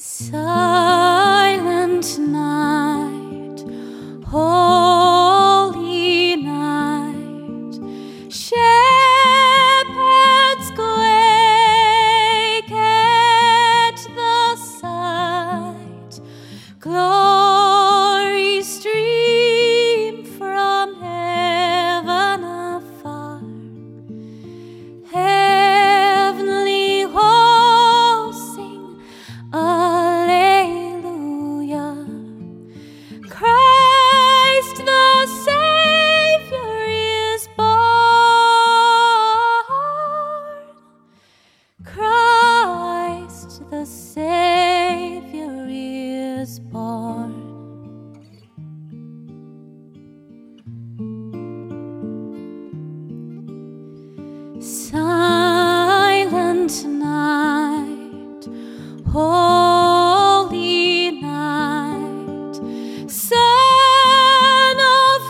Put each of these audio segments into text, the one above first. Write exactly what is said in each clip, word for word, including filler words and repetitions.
Silent night, holy night, shepherds quake at the sight, glory stream from heaven afar, heavenly hosts sing Alleluia. Christ the Savior is born. Christ the Savior is born. Silent night, holy night, Son of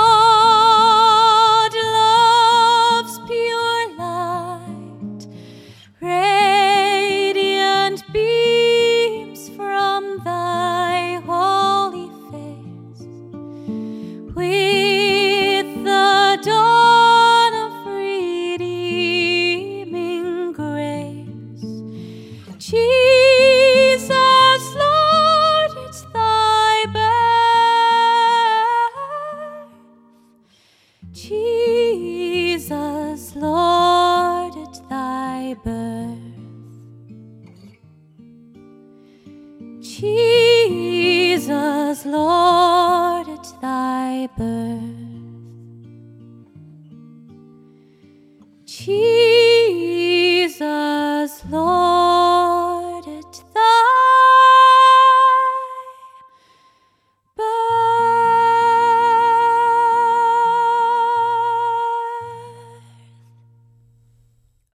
God, love's pure light, radiant beams from thy holy face, with the dawn of redeeming grace. Jesus, Lord, it's thy birth. Jesus, Lord, it's thy birth. Jesus, Lord, it's thy birth. Jesus, Lord.